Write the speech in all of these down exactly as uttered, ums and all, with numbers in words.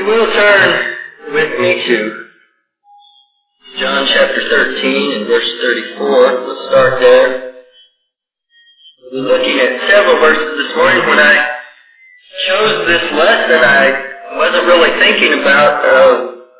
will turn with me to John chapter thirteen and verse thirty-four. Let's start there. We're looking at several verses this morning. When I chose this lesson, I wasn't really thinking about, uh,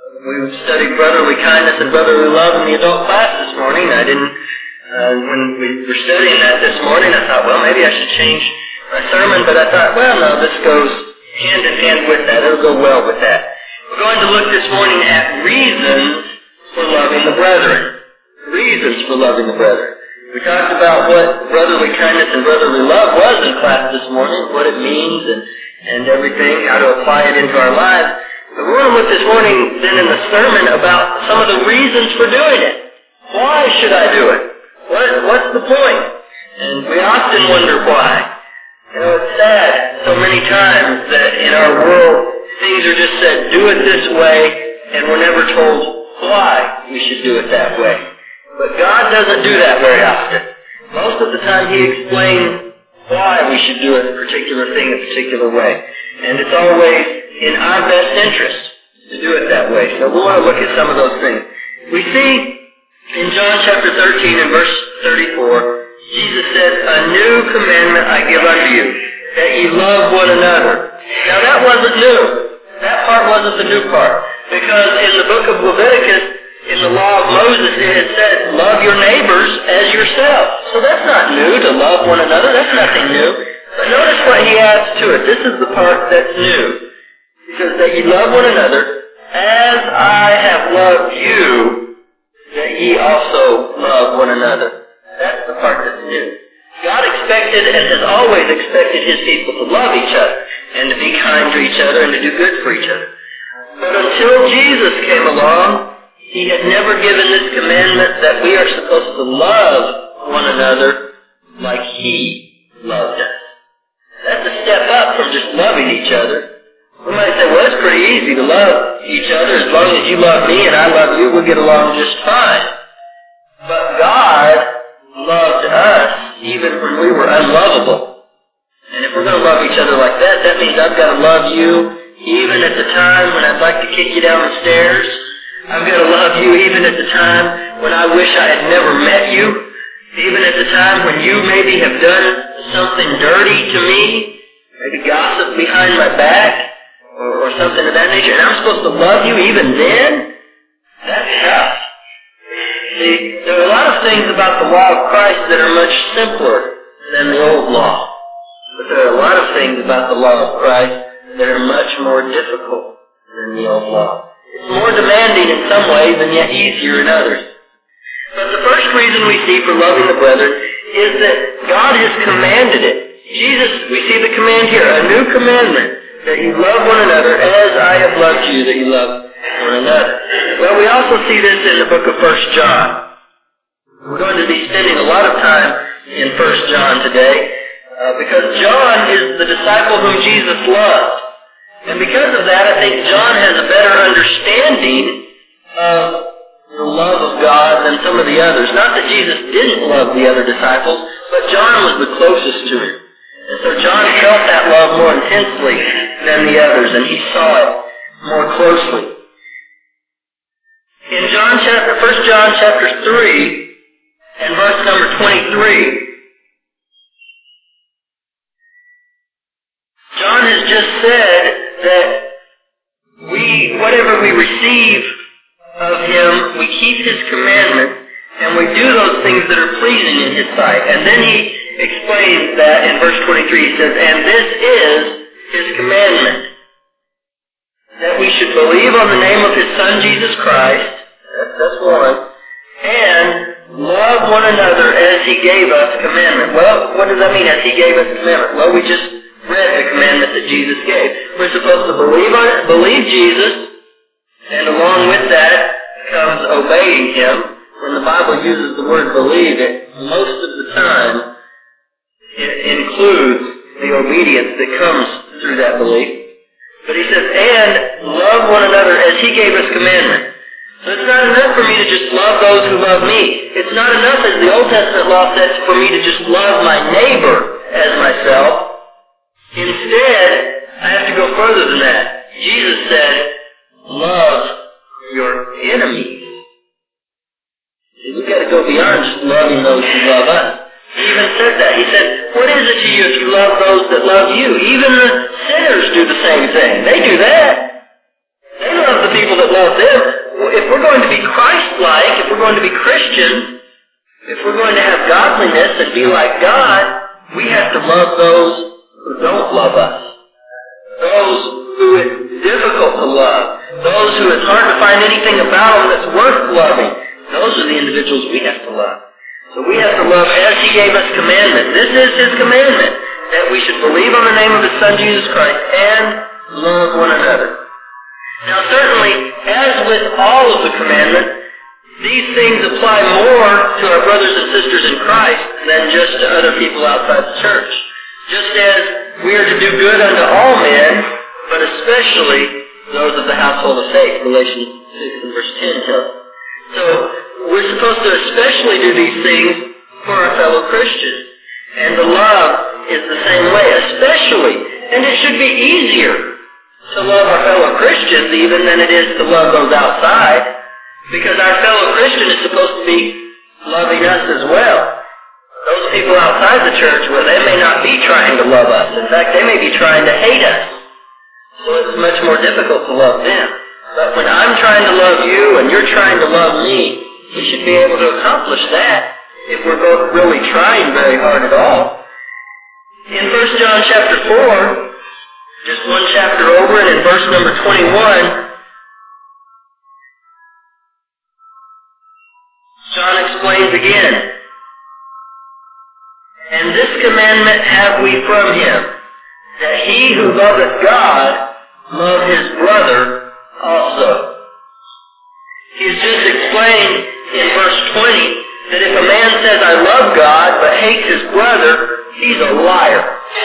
we studied brotherly kindness and brotherly love in the adult class this morning. I didn't, uh, when we were studying that this morning, I thought, well, maybe I should change my sermon, but I thought, well, no, this goes hand in hand with that. It'll go well with that. We're going to look this morning at reasons for loving the brethren. Reasons for loving the brethren. We talked about what brotherly kindness and brotherly love was in class this morning, what it means and, and everything, how to apply it into our lives. But we're going to look this morning then in the sermon about some of the reasons for doing it. Why should I do it? What, what's the point? And we often wonder why. You know, it's sad so many times that in our world things are just said, do it this way, and we're never told why we should do it that way. But God doesn't do that very often. Most of the time He explains why we should do a particular thing a particular way. And it's always in our best interest to do it that way. So we want to look at some of those things. We see in John chapter thirteen and verse thirty-four, Jesus said, "A new commandment I give unto you, that ye love one another." Now that wasn't new. That part wasn't the new part. Because in the book of Leviticus, in the law of Moses, it had said, love your neighbors as yourself. So that's not new, to love one another. That's nothing new. But notice what he adds to it. This is the part that's new. He says that ye love one another, as I have loved you, that ye also love one another. That's the part that's new. God expected and has always expected His people to love each other, and to be kind to each other, and to do good for each other. But until Jesus came along, He had never given this commandment that we are supposed to love one another like He loved us. That's a step up from just loving each other. We might say, well, it's pretty easy to love each other. As long as you love me and I love you, we'll get along just fine. But God loved us even when we were unlovable. And if we're going to love each other like that, that means I've got to love you even at the time when I'd like to kick you down the stairs. I've got to love you even at the time when I wish I had never met you. Even at the time when you maybe have done something dirty to me, maybe gossip behind my back, or, or something of that nature, and I'm supposed to love you even then? That's tough. See, there are a lot of things about the law of Christ that are much simpler than the old law. But there are a lot of things about the law of Christ that are much more difficult than the old law. It's more demanding in some ways and yet easier in others. But the first reason we see for loving the brethren is that God has commanded it. Jesus, we see the command here, a new commandment, that you love one another as I have loved you, that you love one another. Well, we also see this in the book of First John. We're going to be spending a lot of time in First John today, uh, because John is the disciple whom Jesus loved. And because of that, I think John has a better understanding of the love of God than some of the others. Not that Jesus didn't love the other disciples, but John was the closest to him. And so John felt that love more intensely than the others, and he saw it more closely. In John chapter, First John chapter three, and verse number twenty-three, John has just said that we, whatever we receive of Him, we keep His commandments, and we do those things that are pleasing in His sight. And then He explains that in verse twenty-three. He says, and this is His commandment, that we should believe on the name of His Son, Jesus Christ, that's, that's one, and love one another as He gave us commandment. Well, what does that mean, as He gave us commandment? Well, we just read the commandment that Jesus gave. We're supposed to believe on it, believe Jesus, and along with that comes obeying Him. When the Bible uses the word believe, it most of the time it includes the obedience that comes through that belief. But he says, and love one another as He gave us commandment. So it's not enough for me to just love those who love me. It's not enough, as the Old Testament law says, for me to just love my neighbor as myself. Instead, I have to go further than that. Jesus said, that love you. Even the sinners do the same thing. They do that. They love the people that love them. If we're going to be Christ-like, if we're going to be Christian, if we're going to have godliness and be like God, we have to love those who don't love us. Those who it's difficult to love. Those who it's hard to find anything about them that's worth loving. Those are the individuals we have to love. So we have to love as He gave us commandment. This is His commandment, that we should believe on the name of His Son Jesus Christ and love one another. Now certainly, as with all of the commandments, these things apply more to our brothers and sisters in Christ than just to other people outside the church. Just as we are to do good unto all men, but especially those of the household of faith, Galatians six and verse ten tells us. So, we're supposed to especially do these things for our fellow Christians. And the love is the same way, especially. And it should be easier to love our fellow Christians even than it is to love those outside, because our fellow Christian is supposed to be loving us as well. Those people outside the church, well, they may not be trying to love us. In fact, they may be trying to hate us. So it's much more difficult to love them. But when I'm trying to love you and you're trying to love me, we should be able to accomplish that if we're both really trying very hard at all. In First John chapter four, just one chapter over, and in verse number twenty-one, John explains again, "And this commandment have we from Him, that he who loveth God love his brother also." He's just explained in verse twenty that if a man says, "I love God," but hates his brother, he's a liar.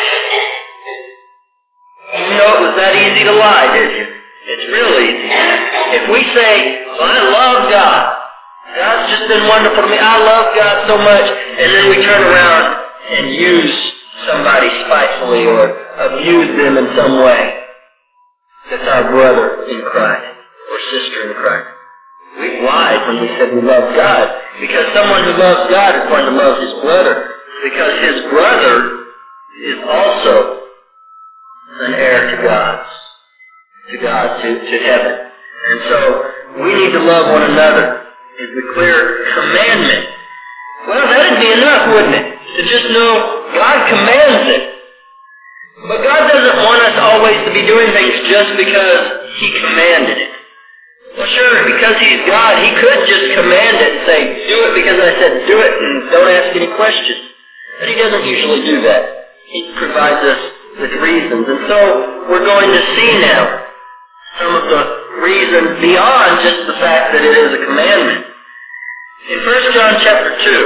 You know it was that easy to lie, did you? It's real easy. If we say, "Well, I love God. God's just been wonderful to me. I love God so much," and then we turn around and use somebody spitefully or abuse them in some way, that's our brother in Christ or sister in Christ. We've lied when we said we love God, because someone who loves God is going to love his brother, because his brother is also an heir to God, to God, to, to heaven. And so we need to love one another is the clear commandment. Well, that'd be enough, wouldn't it? To just know God commands it. But God doesn't want us always to be doing things just because He commanded it. Well, sure, because He's God, He could just command it and say, "Do it because I said do it, and don't ask any questions." But He doesn't usually do that. He provides us with reasons. And so we're going to see now some of the reasons beyond just the fact that it is a commandment. In First John chapter two,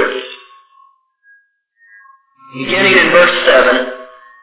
beginning in verse seven,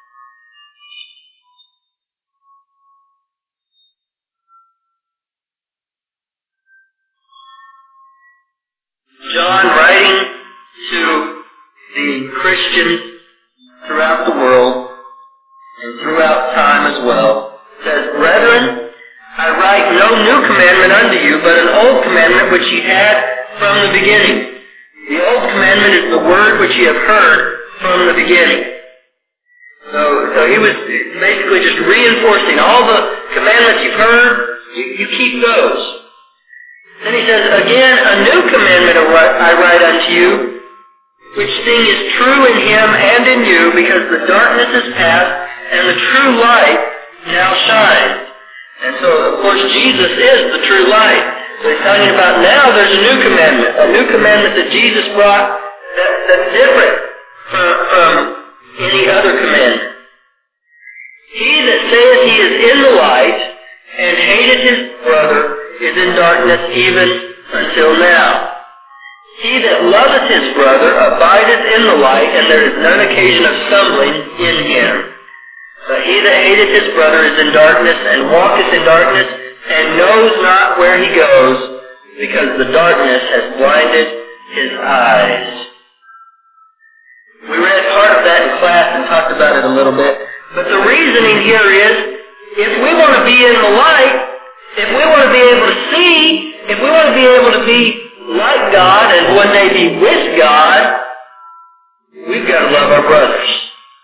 John, writing to the Christians throughout the world and throughout time as well, says, "Brethren, I write no new commandment unto you, but an old commandment which ye had from the beginning. The old commandment is the word which ye have heard from the beginning." So, so he was basically just reinforcing all the commandments you've heard, you, you keep those. Then he says, "Again, a new commandment I write unto you, which thing is true in him and in you, because the darkness is past, and the true light now shines." And so, of course, Jesus is the true light. So he's talking about now there's a new commandment, a new commandment that Jesus brought that, that's different from, from any other commandment. "He that saith he is in the light, and hateth his brother, is in darkness even until now. He that loveth his brother abideth in the light, and there is none occasion of stumbling in him. But he that hateth his brother is in darkness, and walketh in darkness, and knows not where he goes, because the darkness has blinded his eyes." We read part of that in class and talked about it a little bit. But the reasoning here is, if we want to be in the light, if we want to be able to see, if we want to be able to be like God and one day be with God, we've got to love our brothers.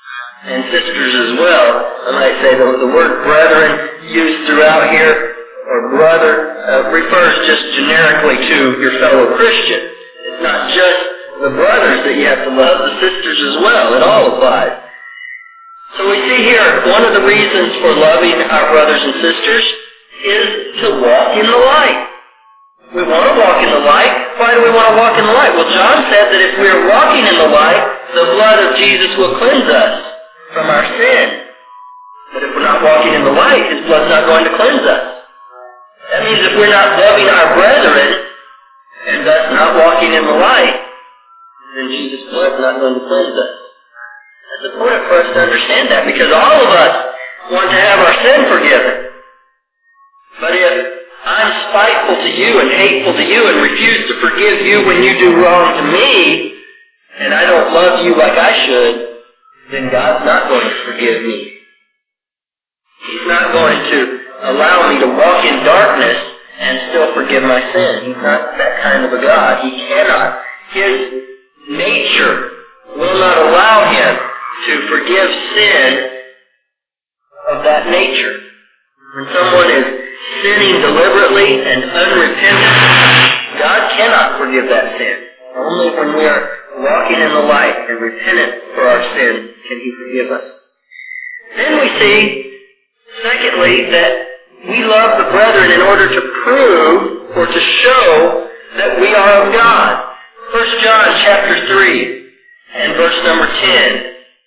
and sisters as well. I might say the, the word brethren used throughout here, or brother, uh, refers just generically to your fellow Christian. It's not just the brothers that you have to love, the sisters as well. It all applies. So we see here, one of the reasons for loving our brothers and sisters is to walk in the light. We want to walk in the light. Why do we want to walk in the light? Well, John said that if we are walking in the light, the blood of Jesus will cleanse us from our sin. But if we're not walking in the light, His blood's not going to cleanse us. That means if we're not loving our brethren, and thus not walking in the light, then Jesus' blood's not going to cleanse us. It's important for us to understand that, because all of us want to have our sin forgiven. But if I'm spiteful to you and hateful to you and refuse to forgive you when you do wrong to me, and I don't love you like I should, then God's not going to forgive me. He's not going to allow me to walk in darkness and still forgive my sin. He's not that kind of a God. He cannot. His nature will not allow Him to forgive sin of that nature. When someone is sinning deliberately and unrepentant, God cannot forgive that sin. Only when we are walking in the light and repentant for our sin can He forgive us. Then we see, secondly, that we love the brethren in order to prove or to show that we are of God. First John chapter three and verse number ten.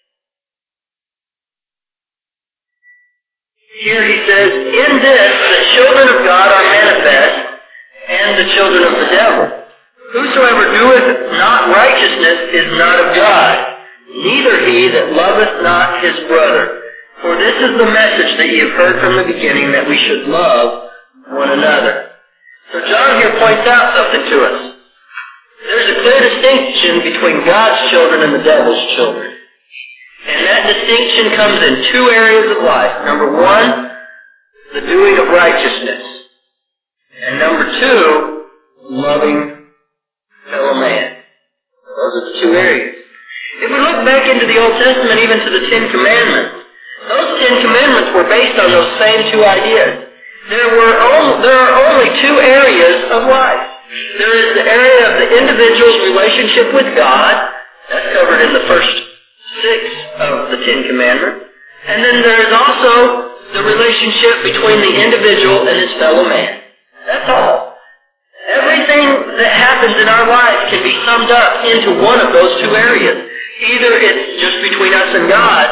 Here he says, "In this the children of God are manifest, and the children of the devil. Whosoever doeth not righteousness is not of God, neither he that loveth not his brother. For this is the message that ye have heard from the beginning, that we should love one another." So John here points out something to us. There's a clear distinction between God's children and the devil's children. And that distinction comes in two areas of life. Number one, the doing of righteousness. And number two, loving fellow man. Those are the two areas. If we look back into the Old Testament, even to the Ten Commandments, those Ten Commandments were based on those same two ideas. There were only, there are only two areas of life. There is the area of the individual's relationship with God. That's covered in the first six of the Ten Commandments. And then there is also the relationship between the individual and his fellow man. That's all. Everything that happens in our lives can be summed up into one of those two areas. Either it's just between us and God,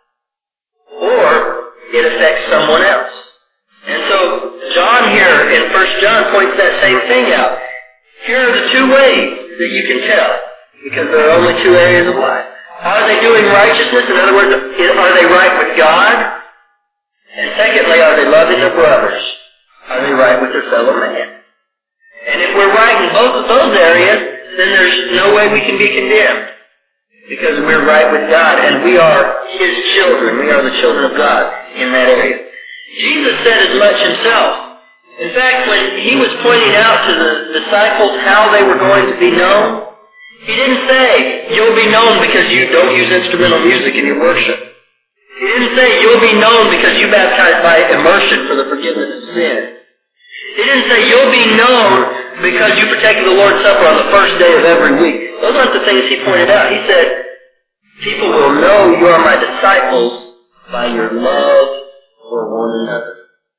or it affects someone else. And so John here in First John points that same thing out. Here are the two ways that you can tell, because there are only two areas of life. Are they doing righteousness? In other words, are they right with God? And secondly, are they loving their brothers? Are they right with their fellow man? And if we're right in both of those areas, then there's no way we can be condemned. Because we're right with God, and we are His children. We are the children of God in that area. Jesus said as much Himself. In fact, when He was pointing out to the disciples how they were going to be known, He didn't say, "You'll be known because you don't use instrumental music in your worship." He didn't say, "You'll be known because you baptize by immersion for the forgiveness of sin." He didn't say, "You'll be known because you partake of the Lord's Supper on the first day of every week." Those aren't the things He pointed out. He said, "People will know you are my disciples by your love for one another."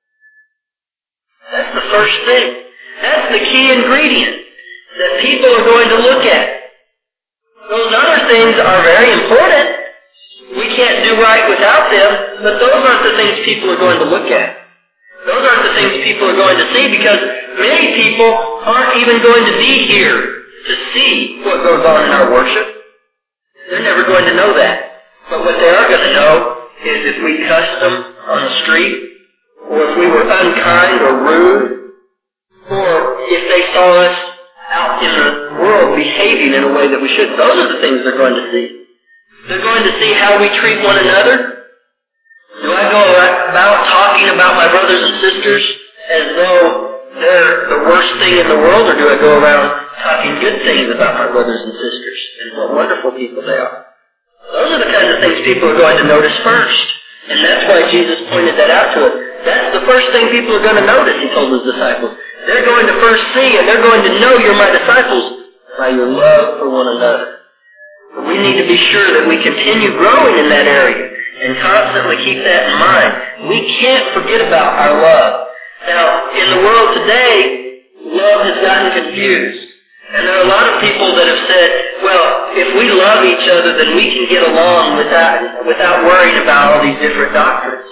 That's the first thing. That's the key ingredient that people are going to look at. Those other things are very important. We can't do right without them, but those aren't the things people are going to look at. Those aren't the things people are going to see, because many people aren't even going to be here to see what goes on in our worship. They're never going to know that. But what they are going to know is if we cussed them on the street, or if we were unkind or rude, or if they saw us out in the world behaving in a way that we should. Those are the things they're going to see. They're going to see how we treat one another. Do I go about talking about my brothers and sisters as though they're the worst thing in the world, or do I go around talking good things about my brothers and sisters and what wonderful people they are? Those are the kinds of things people are going to notice first. And that's why Jesus pointed that out to us. That's the first thing people are going to notice, he told his disciples. They're going to first see and they're going to know you're my disciples by your love for one another. But we need to be sure that we continue growing in that area and constantly keep that in mind. We can't forget about our love. Now, in the world today, love has gotten confused. And there are a lot of people that have said, well, if we love each other, then we can get along without, without worrying about all these different doctrines.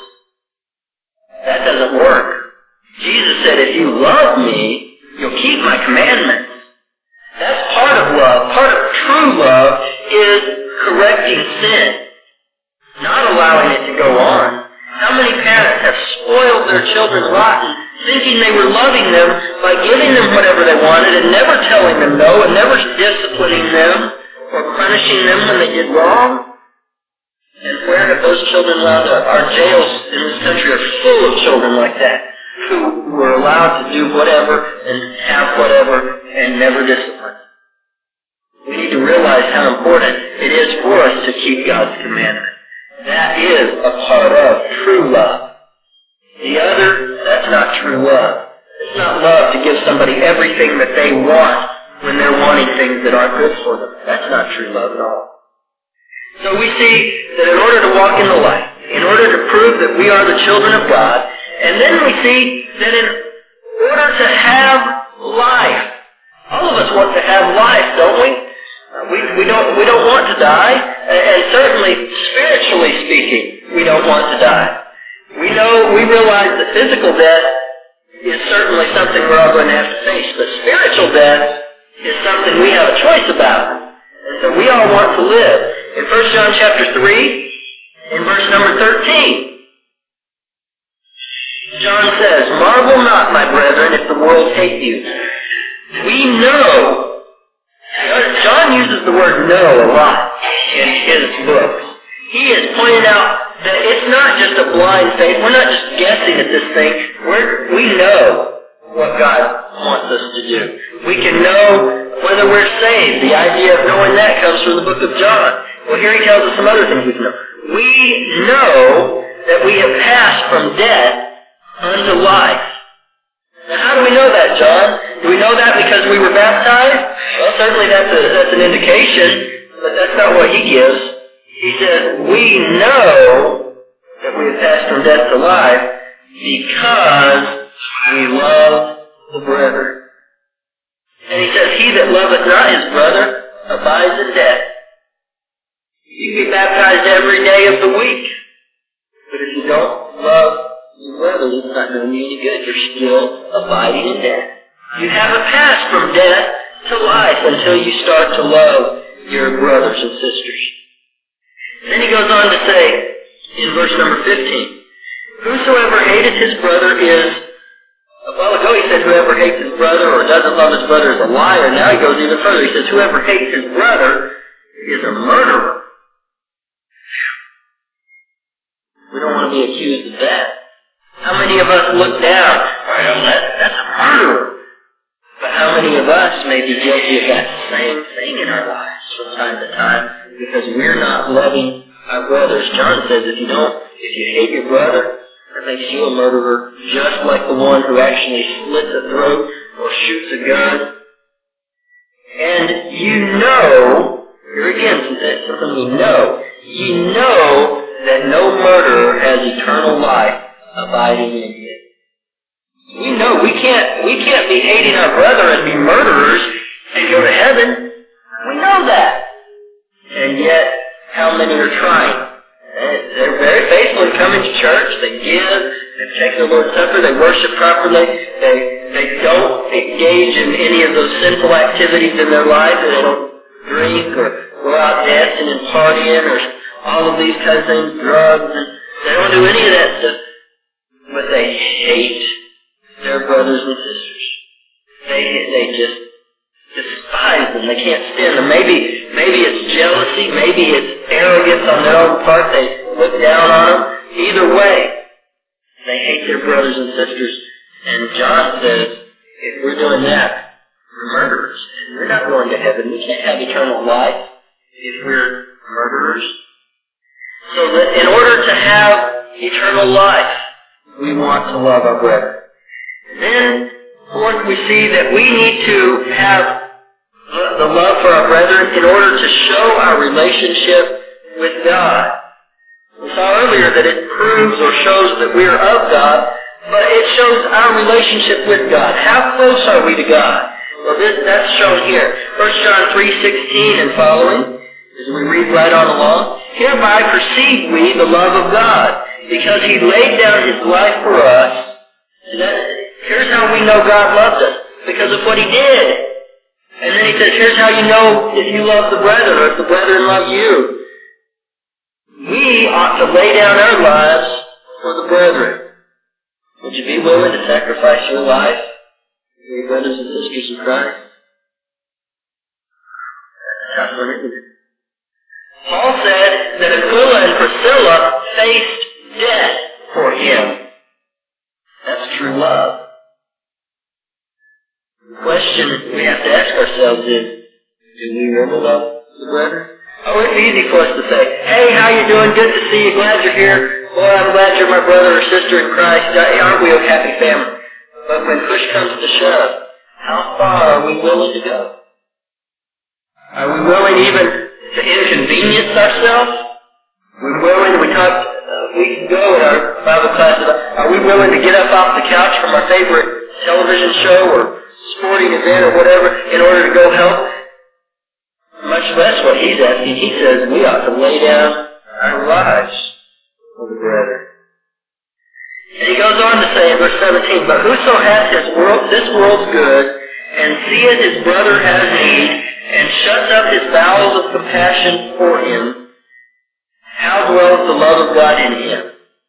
That doesn't work. Jesus said, if you love me, you'll keep my commandments. That's part of love. Part of true love is correcting sin, not allowing it to go on. How many parents have spoiled their children rotten, thinking they were loving them by giving them whatever they wanted and never telling them no and never disciplining them or punishing them when they did wrong? And where have those children wound up? Our jails in this country are full of children like that, who were allowed to do whatever and have whatever and never disciplined. We need to realize how important it is for us to keep God's commandment. That is a part of true love. The other, that's not true love. It's not love to give somebody everything that they want when they're wanting things that aren't good for them. That's not true love at all. So we see that in order to walk in the light, in order to prove that we are the children of God, and then we see that in order to have life, all of us want to have life, don't we? Uh, we, we don't we don't want to die, and, and certainly spiritually speaking, we don't want to die. We know, we realize that physical death is certainly something we're all going to have to face, but spiritual death is something we have a choice about. And so we all want to live. In First John chapter three, in verse number thirteen, John says, "Marvel not, my brethren, if the world hate you. We know." John uses the word know a lot in his books. He is pointing out that it's not just a blind faith. We're not just guessing at this thing. We're, we know what God wants us to do. We can know whether we're saved. The idea of knowing that comes from the book of John. Well, here he tells us some other things we can know. We know that we have passed from death unto life. Now, how do we know that, John? Do we know that because we were baptized? Well, certainly that's, a, that's an indication, but that's not what he gives. He says, we know that we have passed from death to life because we love the brethren. And he says, he that loveth not his brother abides in death. You can be baptized every day of the week, but if you don't love your brother, it's not doing you any good. You're still abiding in death. You haven't passed from death to life until you start to love your brothers and sisters. Then he goes on to say, in verse number fifteen, whosoever hateth his brother is, a while ago he said whoever hates his brother or doesn't love his brother is a liar. Now he goes even further. He says whoever hates his brother is a murderer. We don't want to be accused of that. How many of us look down, well, that, that's a murderer. But how many of us may be guilty of that same thing in our lives from time to time because we're not loving our brothers? John says if you don't, if you hate your brother, that makes you a murderer, just like the one who actually slits a throat or shoots a gun. And you know, here again, since that's something we know, you know that no murderer has eternal life abiding in him. We know we can't we can't be hating our brother and be murderers and go to heaven. We know that. And yet, how many are trying? They're very faithful in coming to church. They give, they take the Lord's Supper, they worship properly, they they don't engage in any of those sinful activities in their life. They don't drink or go out dancing and partying or all of these kinds of things, drugs, and they don't do any of that stuff. But they hate their brothers and sisters. They they just despise them. They can't stand them. Maybe maybe it's jealousy. Maybe it's arrogance on their own part. They look down on them. Either way, they hate their brothers and sisters. And John says, if we're doing that, we're murderers. We're not going to heaven. We can't have eternal life if we're murderers. So that in order to have eternal life, we want to love our brethren. Then, fourth, we see that we need to have the love for our brethren in order to show our relationship with God. We saw earlier that it proves or shows that we are of God, but it shows our relationship with God. How close are we to God? Well, this, that's shown here. First John three sixteen and following, as we read right on along, hereby perceive we the love of God, because He laid down His life for us. And that, here's how we know God loved us, because of what He did. And then He says, here's how you know if you love the brethren, or if the brethren love you. We ought to lay down our lives for the brethren. Would you be willing to sacrifice your life for your brothers and sisters in Christ? That's what it is. Paul said that Aquila and Priscilla faced death for him. That's true love. The question we have to ask ourselves is, do we really love the brethren? Oh, it's easy for us to say, hey, how you doing? Good to see you. Glad you're here. Boy, I'm glad you're my brother or sister in Christ. Aren't we a happy family? But when push comes to shove, how far are we willing to go? Are we willing even to inconvenience ourselves? We're willing, we talked a week ago in our Bible class, are we willing to get up off the couch from our favorite television show or sporting event or whatever in order to go help? Much less what he's asking. He says we ought to lay down our lives for the brethren. And he goes on to say in verse seventeen, but whoso hath his world, this world's good, and seeth his brother has need, and shuts up his bowels of compassion for him, how dwelleth the love of God in him?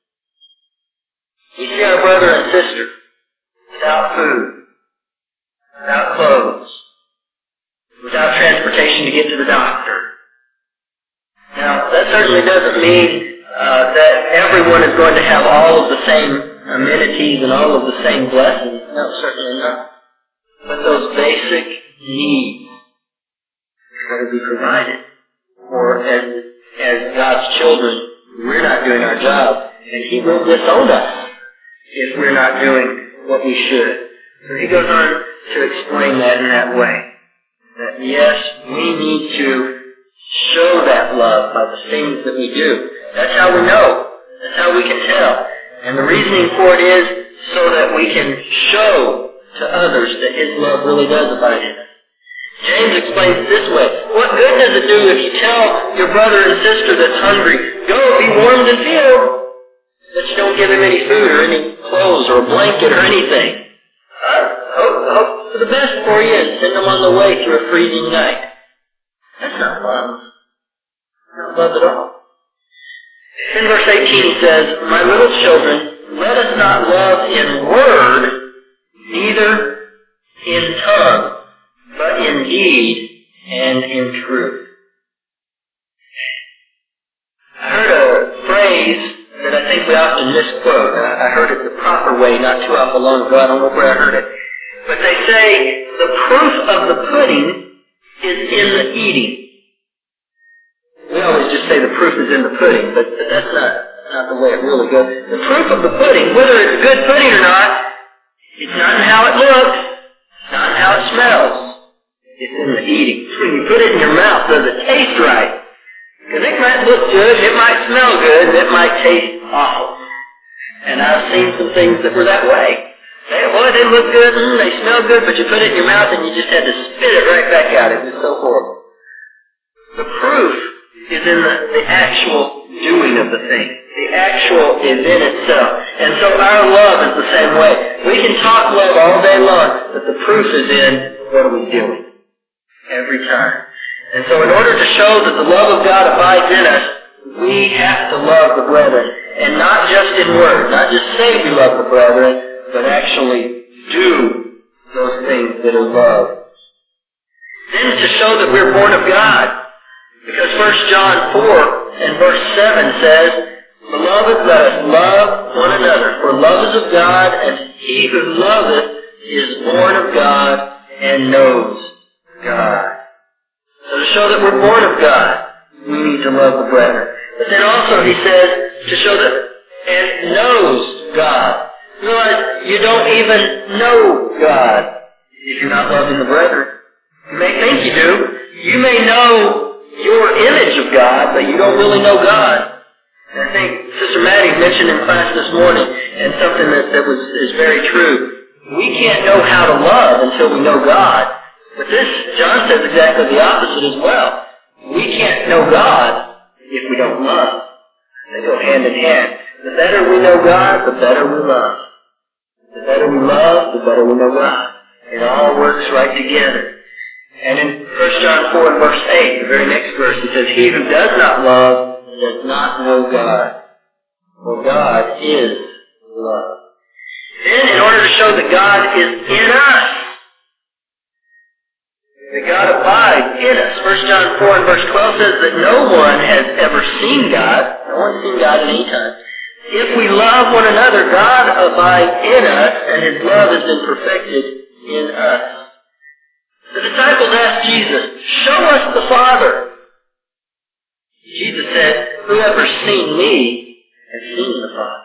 We see our brother and sister without food, without clothes, without transportation to get to the doctor. Now, that certainly doesn't mean uh, that everyone is going to have all of the same amenities and all of the same blessings. No, certainly not. But those basic needs are going to be provided. Or as, as God's children, we're not doing our job, and He will disown us if we're not doing what we should. So he goes on to explain that in that way. That yes, we need to show that love by the things that we do. That's how we know. That's how we can tell. And the reasoning for it is so that we can show to others that His love really does abide in us. James explains it this way. What good does it do if you tell your brother and sister that's hungry, go be warmed and filled, but you don't give him any food or any clothes or a blanket or anything? I hope, hope for the best for you and send them on the way through a freezing night. That's not love. Not love at all. In verse eighteen he says, my little children, let us not love in word, neither in tongue, but in deed and in truth. I heard a phrase that I think we often misquote. I heard it the proper way not too awful long ago. I don't know where I heard it. But they say the proof of the pudding is in the eating. We always just say the proof is in the pudding, but that's not, not the way it really goes. The proof of the pudding, whether it's good pudding or not, it's not in how it looks, it's not in how it smells. It's in the eating. When you put it in your mouth, does it taste right? Because it might look good, it might smell good, and it might taste awful. And I've seen some things that were that way. They, boy, they look good, mm, they smell good, but you put it in your mouth and you just had to spit it right back out. It was so horrible. The proof is in the, the actual doing of the thing. The actual is in itself. And so our love is the same way. We can talk love all day long, but the proof is in what are we doing every time. And so in order to show that the love of God abides in us, we have to love the brethren. And not just in word, not just say we love the brethren, but actually do those things that are love. Then to show that we're born of God. Because First John four and verse seven says, beloved, let us love one another, for love is of God, and he who loveth is born of God and knows God. So to show that we're born of God, we need to love the brethren. But then also he says to show that, and knows God. Realize you don't even know God if you're not loving the brethren. You may think you do. You may know your image of God, but you don't really know God. And I think Sister Maddie mentioned in class this morning, and something that, that was is very true. We can't know how to love until we know God. But this, John says exactly the opposite as well. We can't know God if we don't love. They go hand in hand. The better we know God, the better we love. The better we love, the better we know God. It all works right together. And in First John four and verse eight, the very next verse, it says, he who does not love does not know God, for God is love. Then, in order to show that God is in us, that God abides in us, First John four and verse twelve says that no one has ever seen God. No one's seen God at any time. If we love one another, God abides in us, and His love has been perfected in us. The disciples asked Jesus, show us the Father. Jesus said, whoever's seen me has seen the Father.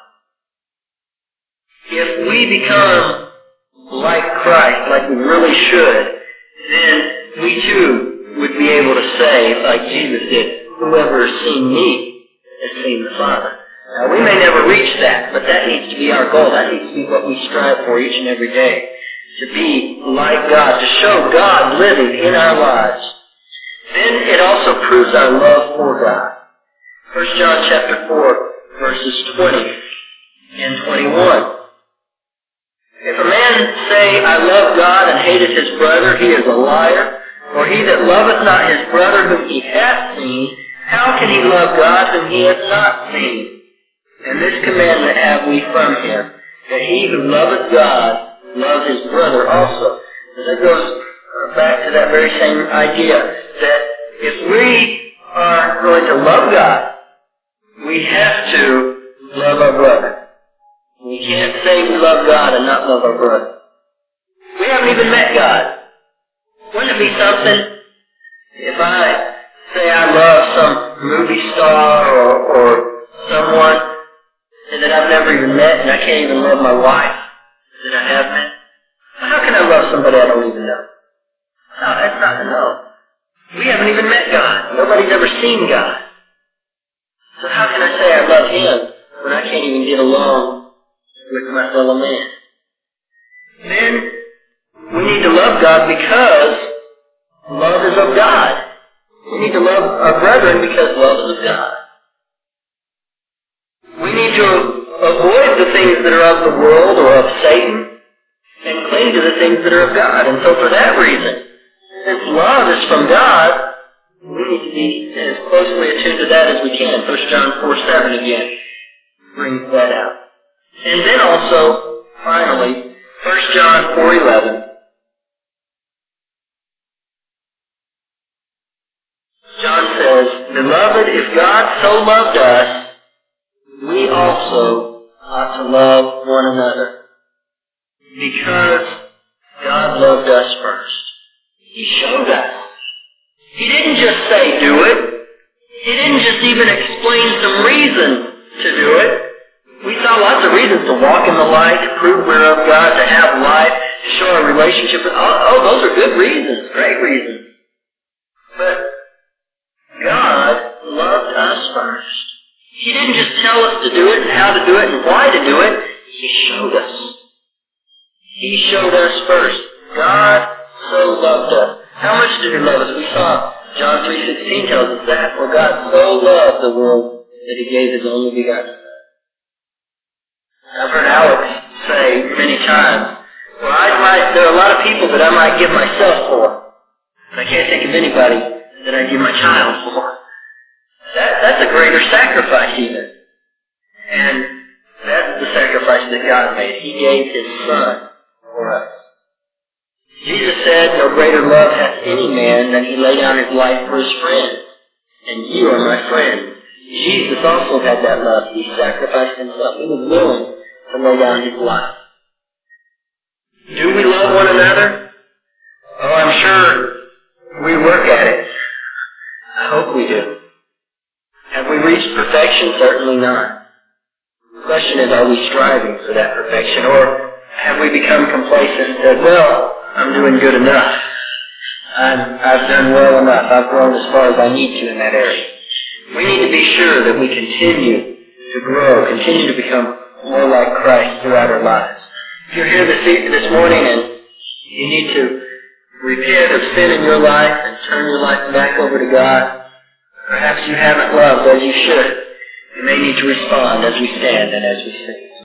If we become like Christ, like we really should, then we too would be able to say, like Jesus did, whoever has seen me has seen the Father. Now, we may never reach that, but that needs to be our goal. That needs to be what we strive for each and every day. To be like God, to show God living in our lives. Then it also proves our love for God. First John chapter four, verses twenty and twenty-one. If a man say, I love God, and hateth his brother, he is a liar. For he that loveth not his brother whom he hath seen, how can he love God whom he hath not seen? And this commandment have we from him, that he who loveth God love his brother also. And that goes back to that very same idea, that if we are going to love God, we have to love our brother. We can't say we love God and not love our brother. We haven't even met God. Wouldn't it be something if I say I love some movie star or, or someone that I've never even met, and I can't even love my wife that I have met? How can I love somebody I don't even know? No, that's not to know. We haven't even met God. Nobody's ever seen God. So how can I say I love Him when I can't even get along with my fellow man? Then we need to love God because love is of God. We need to love our brethren because love is of God. We need to avoid the things that are of the world or of Satan and cling to the things that are of God. And so for that reason, since love is from God, we need to be as closely attuned to that as we can. First John four seven again brings that out. And then also, finally, First John four eleven. John says, Beloved, if God so loved us, we also ought to love one another. Because God loved us first. He showed us. He didn't just say do it. He didn't just even explain some reason to do it. We saw lots of reasons to walk in the light, to prove we're of God, to have life, to show our relationship. Oh, oh, those are good reasons, great reasons. But God loved us first. He didn't just tell us to do it and how to do it and why to do it. He showed us. He showed us first. God so loved us. How much did He love us? We saw John three sixteen tells us that. For God so loved the world that He gave His only begotten Son. I've heard Alex say many times, well, I might, there are a lot of people that I might give myself for. But I can't think of anybody that I'd give my child for. That, that's a greater sacrifice even. And that's the sacrifice that God made. He gave His Son for us. Jesus said, no greater love hath any man than he lay down his life for his friends. And you are my friends. Jesus also had that love. He sacrificed Himself. He was willing to lay down His life. Do we love one another? Oh, I'm sure we work at it. I hope we do. perfection? Certainly not. The question is, are we striving for that perfection? Or have we become complacent and said, well, I'm doing good enough. I'm, I've done well enough. I've grown as far as I need to in that area. We need to be sure that we continue to grow, continue to become more like Christ throughout our lives. If you're here this, this morning and you need to repent of sin in your life and turn your life back over to God, perhaps you haven't loved as you should. You may need to respond as we stand and as we sing.